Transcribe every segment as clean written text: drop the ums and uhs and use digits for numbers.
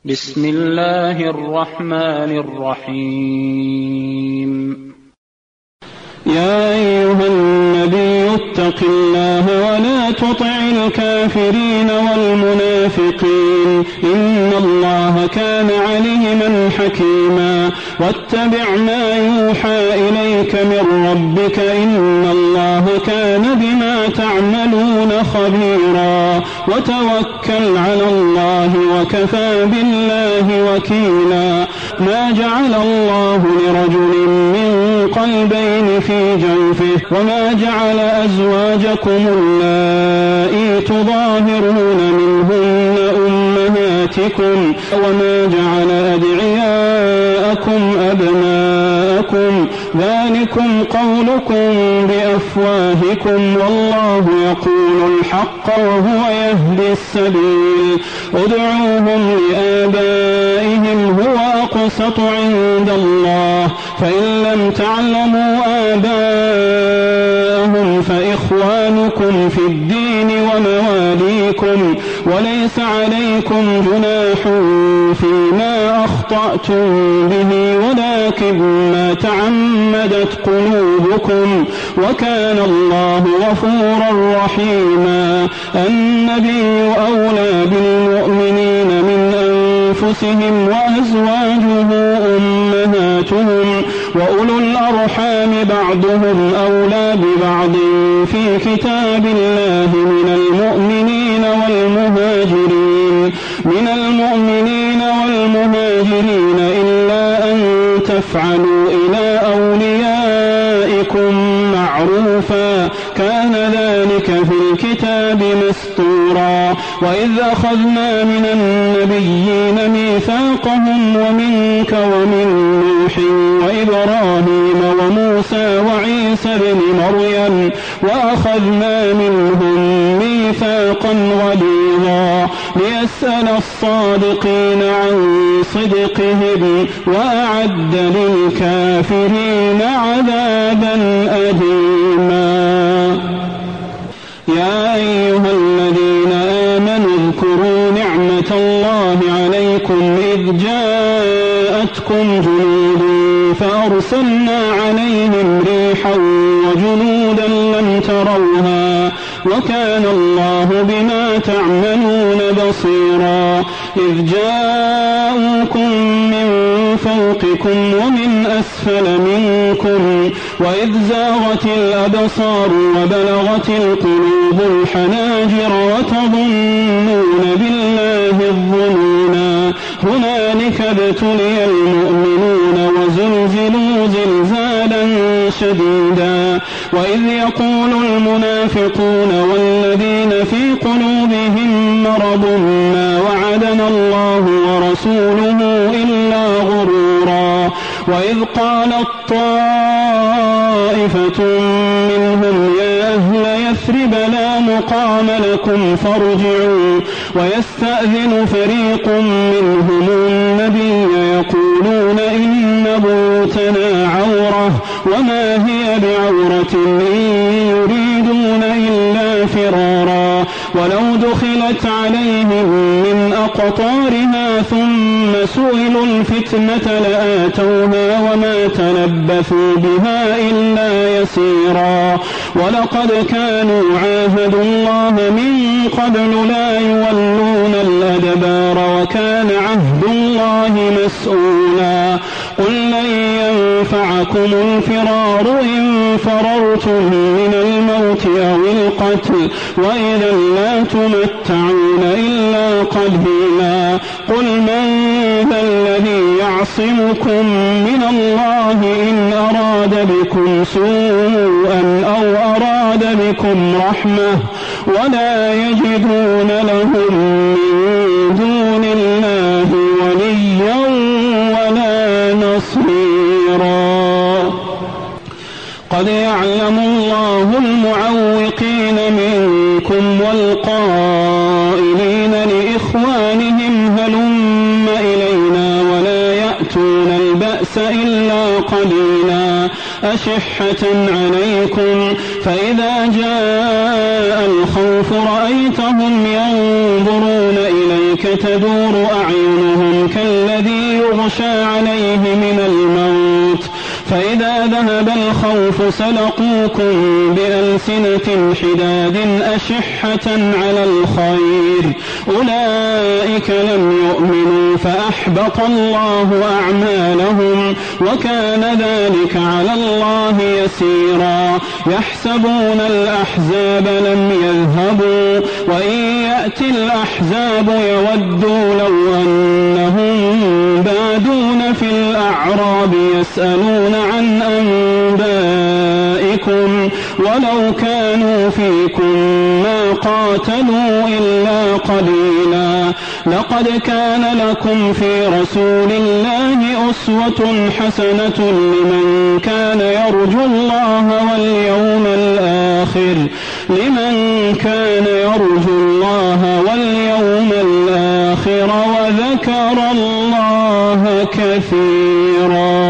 بسم الله الرحمن الرحيم. يا أيها النبي اتق الله ولا تطع الكافرين والمنافقين إن الله كان عليما حكيما واتبع ما يوحى إليك من ربك إن الله كان بما تعملون خبيرا وتوكل على الله وكفى بالله وكيلا. ما جعل الله لرجل من قلبين في جوفه وما جعل أزواجكم اللائي تظاهرون منهن أمهاتكم وما جعل أدعياءكم أبناءكم ذلكم قولكم بأفواهكم والله يقول الحق وهو يهدي السبيل. ادعوهم لآبائهم هو أقسط عند الله فإن لم تعلموا آباءهم فإخوانكم في الدين ومواليكم وليس عليكم جناح فيما أخطأتم به ولكن ما تعمدت قلوبكم وكان الله غفورا رحيما. النبي أولى بالمؤمنين من أنفسهم وأزواجه أمهاتهم وأولو الأرحام بعضهم أولى ببعض في كتاب الله من المؤمنين والمهاجرين إلا أن تفعلوا إلى أوليائكم معروفا كان ذلك في الكتاب مسطورا. وإذ أخذنا من النبيين ميثاقهم ومنك ومن نوح وإبراهيم وموسى وعيسى بن مريم وأخذنا منهم ميثاقا غليظا ليسأل الصادقين عن صدقهم وأعد للكافرين عذابا أليما. يا أيها الذين آمنوا اذكروا نعمة الله عليكم إذ جاءتكم جنود فأرسلنا عليهم ريحا وجنودا لم تروها وكان الله بما تعملون بصيرا. إذ جاءوكم من فوقكم ومن أسفل منكم وإذ زاغت الأبصار وبلغت القلوب الحناجر وتظنون بالله الظنونا هنالك ابتلي المؤمنون وزلزلوا زلزالا شديدا. وإذ يقول المنافقون والذين في قلوبهم مرض ما وعدنا الله ورسوله إلا غرورا. وإذ قالت طائفة منهم يا أهل يثرب لا مقام لكم فارجعوا ويستأذن فريق منهم النبي يقولون إن بيوتنا عورة وما هي بعورة إن يريدون إلا فرارا. ولو دخلت عليهم من أقطارها ثم سئلوا الفتنة لآتوها وما تلبثوا بها إلا يسيرا. ولقد كانوا عاهدوا الله من قبل لا يولون الأدبار وكان عهد الله مسؤولا. قل لن ينفعكم الفرار إن فررتم من الموت أو القتل وإذا لا تمتعون إلا قليلا. قل من ذا الذي يعصمكم من الله إن أراد بكم سوءا أو أراد بكم رحمة ولا يجدون لهم من دون الله وليا ولا نصيرا. قد يعلم الله المعوقين منكم والقائلين لإخوانهم هلم إلينا ولا يأتون البأس إلا قليلا. أشحة عليكم فإذا جاء الخوف رأيتهم ينظرون إليك تدور أعينهم كالذي يغشى عليه من الموت فإذا ذهب الخوف سلقوكم بألسنة حداد أشحة على الخير أولئك لم يؤمنوا فأحبط الله أعمالهم وكان ذلك على الله يسيرا يحسبون الأحزاب لم يذهبوا وإن يأتي الأحزاب يودوا لو أنهم بادون في الأعراب يسألون عن أنبائكم ولو كانوا فيكم ما قاتلوا إلا قليلا لقد كان لكم في رسول الله أسوة حسنة لمن كان يرجو الله واليوم الآخر وذكر الله كثيرا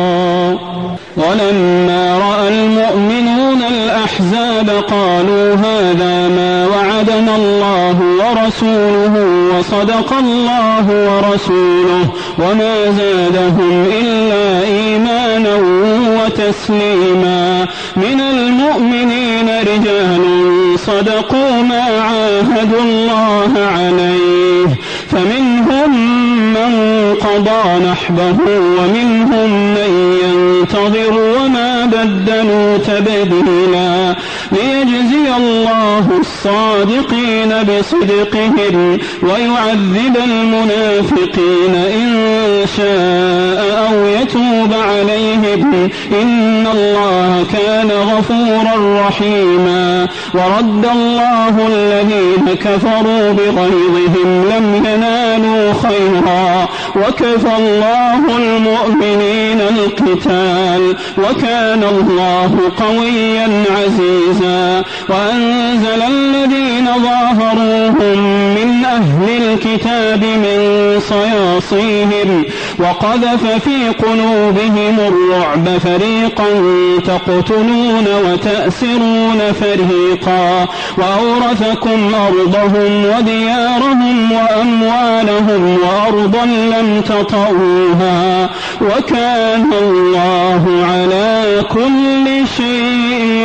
ولما رأى المؤمنون الأحزاب قالوا هذا ما وعدنا الله ورسوله وصدق الله ورسوله وما زادهم إلا إيمانا وتسليما من المؤمنين رجال صدقوا ما عاهدوا الله عليه فمنهم من قضى نحبه ومنهم من ينتظر وما بدلوا تبديلا ليجزي الله الصادقين بصدقهم ويعذب المنافقين إن شاء أو يتوب عليهم إن الله كان غفورا رحيما ورد الله الذين كفروا بغيظهم لم ينالوا خيرا وكفى الله المؤمنين القتال وكان الله قويا عزيزا وأنزل الذين ظاهروهم من أهل الكتاب من صياصيهم وقذف في قلوبهم الرعب فريقا تقتلون وتأسرون فريقا وأورثكم أرضهم وديارهم وأموالهم وأرضا لم تطئوها وكان الله على كل شيء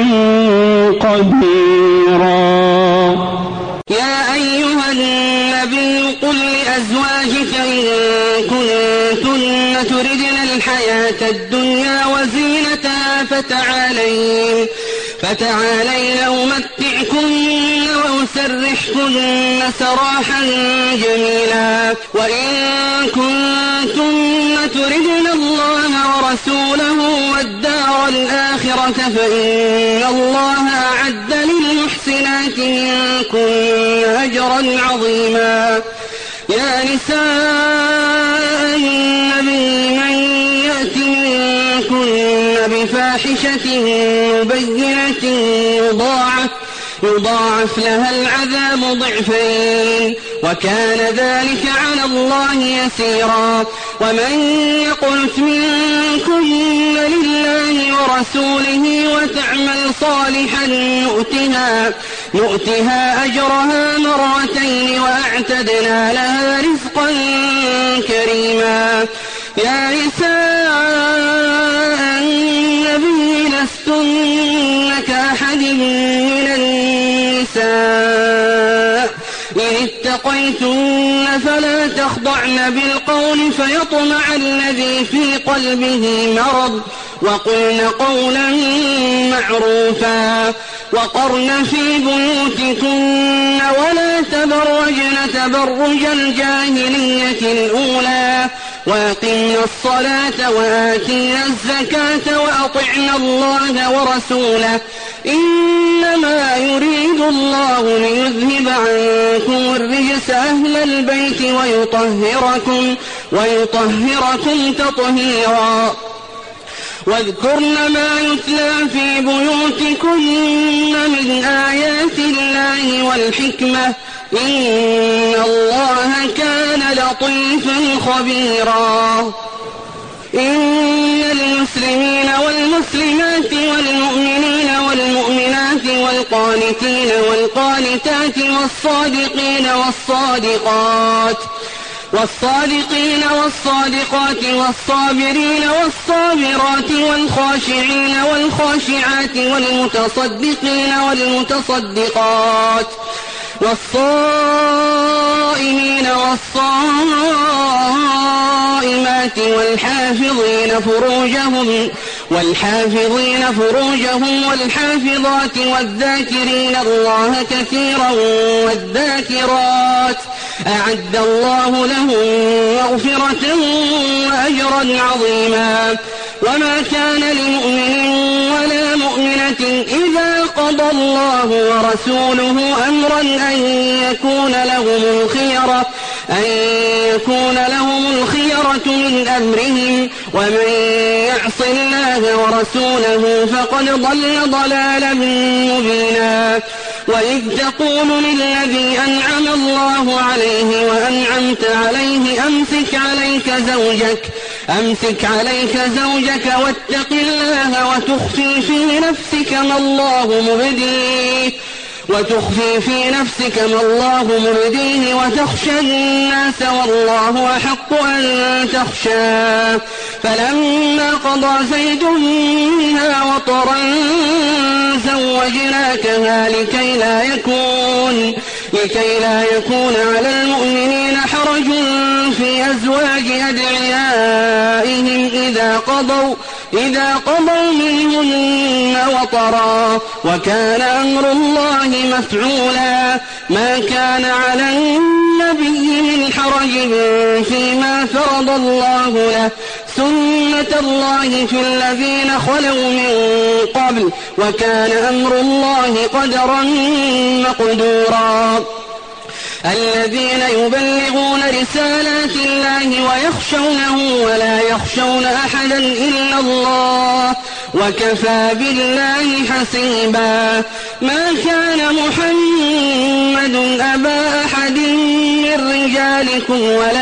قديرا يا أيها النبي قل لأزواجك إن كنتن تردن الحياة الدنيا وزينتها فتعالين أمتعكن وأسرحكن سراحا جميلا وإن كنتن تردن الله ورسوله والدار الآخرة فإن الله أعد للمحسنات منكن أجرا عظيما يا نساء النبي من يأت منكن بفاحشة مبينة يضاعف لها العذاب ضعفين وكان ذلك على الله يسيرا ومن يقنت منكن لله ورسوله وتعمل صالحا نؤتها أجرها مرتين وأعتدنا لها رزقا كريما يا نساء النبي لستن كأحد من النساء إن اتقيتن فلا تخضعن بالقول فيطمع الذي في قلبه مرض وقلن قولا معروفا وقرن في بيوتكن ولا تبرجن تبرج الجاهلية الأولى وأقمنا الصلاة وآتينا الزكاة وأطعنا الله ورسوله إنما يريد الله ليذهب عنكم الرجس أهل البيت ويطهركم تطهيرا واذكرن ما يتلى في بيوتكن من آيات الله والحكمة إن الله كان لطيفا خبيرا إن المسلمين والمسلمات والمؤمنين والمؤمنات والقانتين والقانتات والصادقين والصادقات والصابرين والصابرات والخاشعين والخاشعات والمتصدقين والمتصدقات والصائمين والصائمات والحافظين فروجهم والحافظات والذاكرين الله كثيرا والذاكرات أعد الله لهم مغفرة وأجرا عظيما. وما كان لمؤمن ولا مؤمنة إذا قضى الله ورسوله أمرا أن يكون لهم الخيرة من أمرهم ومن يعص الله ورسوله فقد ضل ضلالا مبينا. وإذ تقول للذي أنعم الله عليه وأنعمت عليه أمسك عليك زوجك واتق الله وتخفي في نفسك ما الله مبديه وتخشى الناس والله أحق أن تخشاه. فلما قضى زيد منها وطرا زوجناكها لكي لا يكون على المؤمنين حرج في أزواج أدعيائهم إذا قضوا منهن وطرا وكان أمر الله مفعولا. ما كان على النبي من حرج فيما فرض الله له سنة الله في الذين خلوا من قبل وكان أمر الله قدرا مقدورا. الذين يبلغون رسالات الله ويخشونه ولا يخشون أحدا إلا الله وكفى بالله حسيبا. ما كان محمد أبا أحد من رجالكم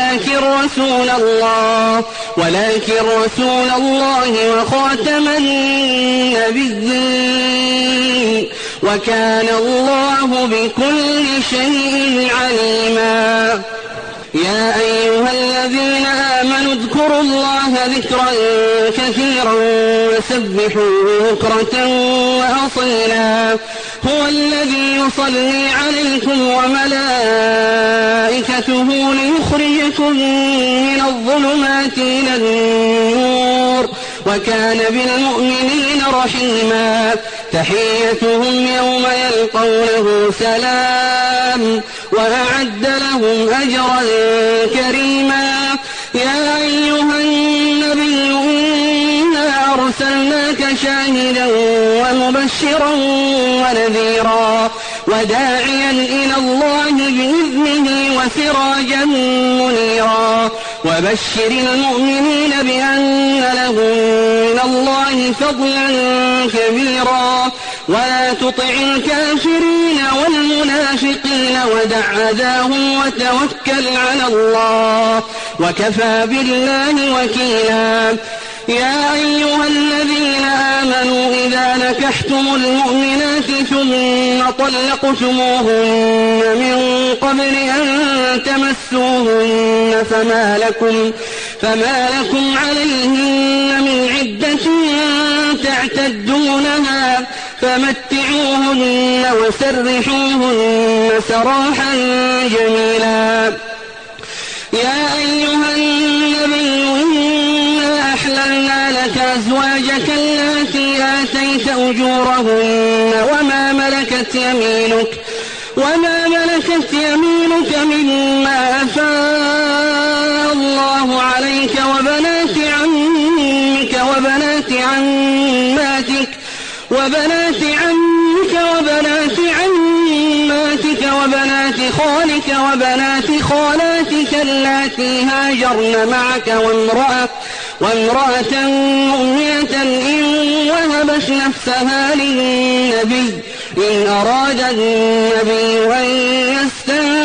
ولكن رسول الله وخاتم النبيين وكان الله بكل شيء عليما. يا أيها الذين آمنوا اذكروا الله ذكرا كثيرا وسبحوه بكرة وأصيلا. هو الذي يصلي عليكم وملائكته ليخرجكم من الظلمات إلى النور وكان بالمؤمنين رحيما. تحيتهم يوم يلقونه سلام وأعد لهم أجرا كريما. يا أيها النبي إنا أرسلناك شاهدا ومبشرا ونذيرا وداعيا إلى الله بإذنه وسراجا منيرا. وبشر المؤمنين بأن لهم من الله فضلا كبيرا. ولا تطع الكافرين والمنافقين ودع أذاهم وتوكل على الله وكفى بالله وكيلا. يا أيها الذين آمنوا إذا نكحتم المؤمنات ثم طلقتموهن من قبل أن تمسوهن فما لكم عليهن من عدة تعتدونها فمتعوهن وسرحوهن سراحا جميلا. يا أيها النبي إنا أحللنا لك أزواجك التي آتيت أجورهن وما ملكت يمينك مما أفاء الله عليك وبنات عمك وبنات عماتك وبنات عماتك وبنات خالك وبنات خالاتك اللاتي هاجرن معك وامرأة مؤمنة إن وهبت نفسها للنبي إن أراد النبي أن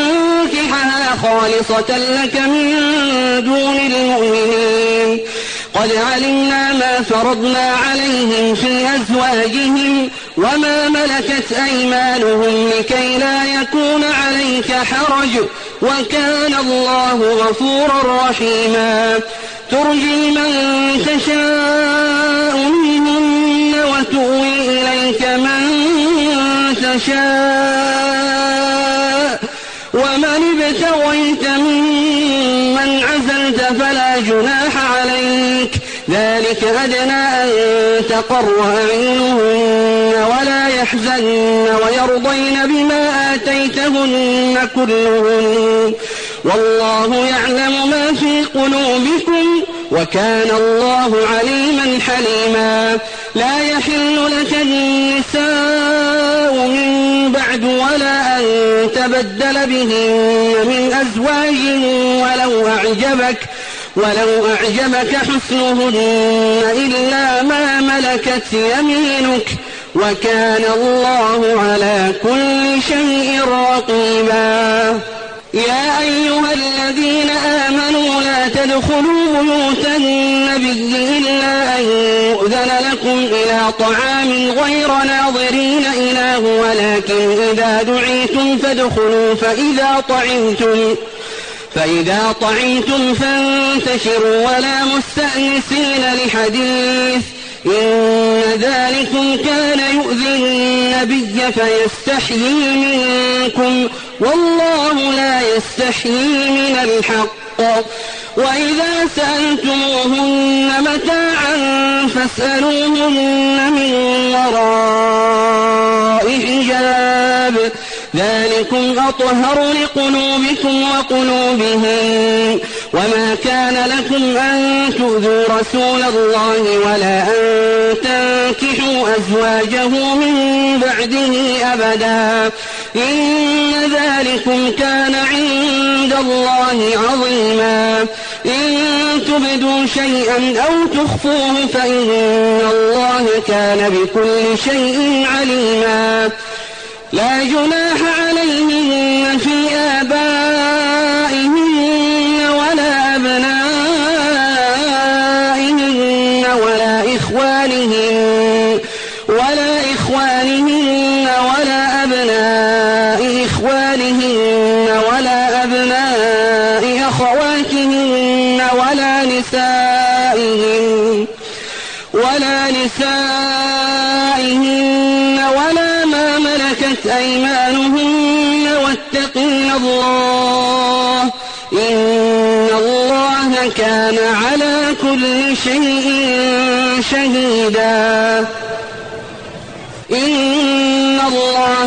يستنكحها خالصة لك من دون المؤمنين قد علمنا ما فرضنا عليهم في أزواجهم وما ملكت أيمانهم لكي لا يكون عليك حرج وكان الله غفورا رحيما ترجي من تشاء منهن وتؤوي إليك من تشاء ومن ابتغيت ممن عزلت فلا جناح عليك ذلك أدنى أن تقر أعينهن ولا يحزن ويرضين بما آتيتهن كلهن والله يعلم ما في قلوبكم وكان الله عليما حليما لا يحل لك النساء من بعد ولا أن تبدل بهن من أزواج ولو أعجبك حسنهن إلا ما ملكت يمينك وكان الله على كل شيء رقيبا يا أيها الذين آمنوا لا تدخلوا بيوت النبي إلا أن يؤذن لكم إلى طعام غير ناظرين إناه ولكن إذا دعيتم فادخلوا فإذا طعمتم فانتشروا ولا مستأنسين لحديث إن ذلكم كان يؤذي النبي فيستحيي منكم والله لا يستحيي من الحق وإذا سألتموهن متاعا فاسألوهن من وراء حجاب ذلكم أطهر لقلوبكم وقلوبهم وما كان لكم أن تؤذوا رسول الله ولا أن تنكحوا أزواجه من بعده أبدا إن ذلكم كان عند الله عظيما إن تبدوا شيئا أو تخفوه فإن الله كان بكل شيء عليما لا جناح عليهن في آبائهن ولا أبنائهن ولا إخوانهن ولا أبناء إخوانهن ولا أبناء أخواتهن ولا نسائهن ولا ما ملكت أيمانهن واتقين الله إن الله كان على كل شيء شهيدا إن الله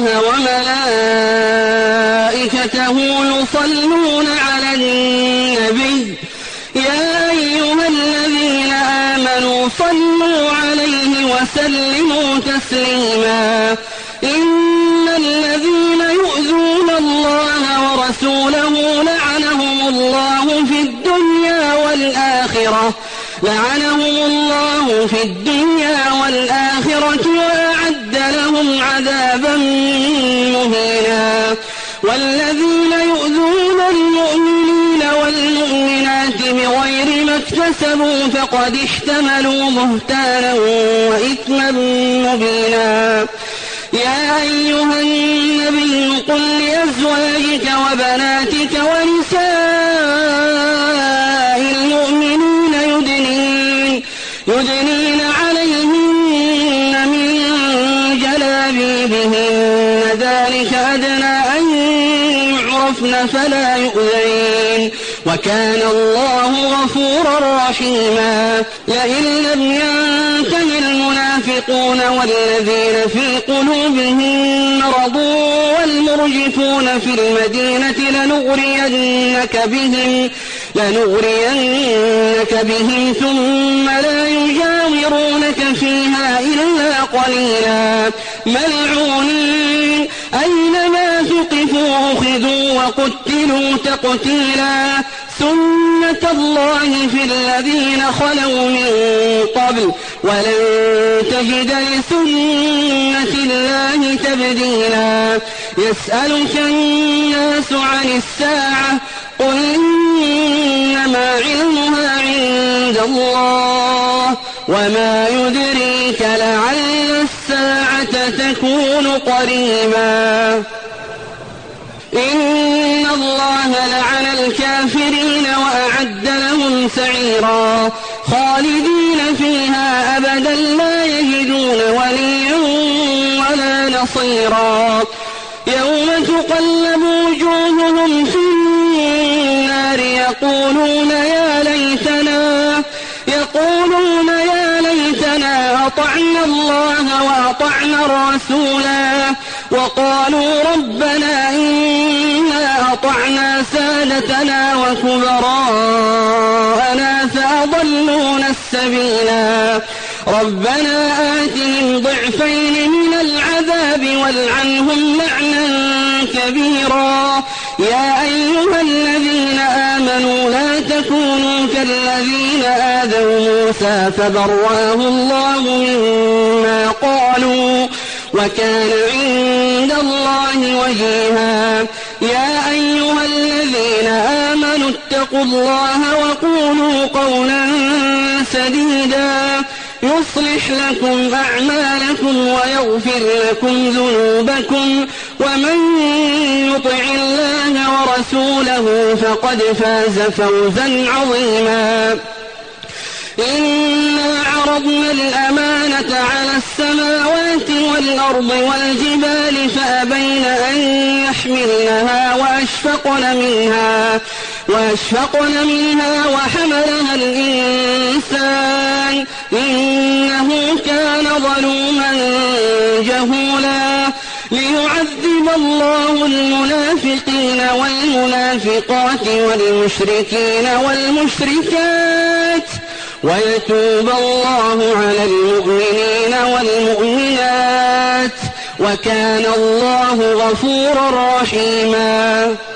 وملائكته يصلون على النبي يا أيها الذين آمنوا صلوا عليه وسلموا تسليما إن الذين يؤذون الله ورسوله لعنهم الله في الدنيا والآخرة وأعد لهم عذابا مهينا والذين يؤذون المؤمنين والمؤمنات بغير ما اكتسبوا فقد احتملوا بهتانا وإثما مبينا يا أيها النبي قل لأزواجك وبناتك ونساء المؤمنين يدنين عليهن من جلابيبهن ذلك أدنى أن يعرفن فلا يؤذين وكان الله غفورا رحيما لئن لم ينته المنافقون والذين في قلوبهم مرض والمرجفون في المدينة لنغرينك بهم ثم لا يجاورونك فيها إلا قليلا ملعونين أينما ثقفوا أخذوا وقتلوا تقتيلا سنة الله في الذين خلوا من قبل ولن تجد لسنة الله تبديلا يسألك الناس عن الساعة قل إنما علمها عند الله وما يدريك لعل الساعة تكون قريبا إن الله لعن الكافرين وأعد لهم سعيرا خالدين فيها أبدا لا يجدون وليا ولا نصيرا يوم تقلب وجوههم في النار يقولون يا ليتنا أطعنا الله وأطعنا الرسولا وقالوا ربنا إنا أطعنا سادتنا وكبراءنا فأضلونا السبيلا ربنا آتهم ضعفين من العذاب والعنهم لعنا كبيرا يا أيها الذين آمنوا لا تكونوا كالذين آذوا موسى فبرأه الله مما قالوا وكان عند الله وجيها يا أيها الذين آمنوا اتقوا الله وقولوا قولا سديدا يصلح لكم أعمالكم ويغفر لكم ذنوبكم ومن يطع الله ورسوله فقد فاز فوزا عظيما إنا عرضنا الأمانة على السماوات والأرض والجبال فأبين أن يحملنها وأشفقن منها وحملها الإنسان إنه كان ظلوما جهولا ليعذب الله المنافقين والمنافقات والمشركين والمشركات ويتوب الله على المؤمنين والمؤمنات وكان الله غفورا رحيما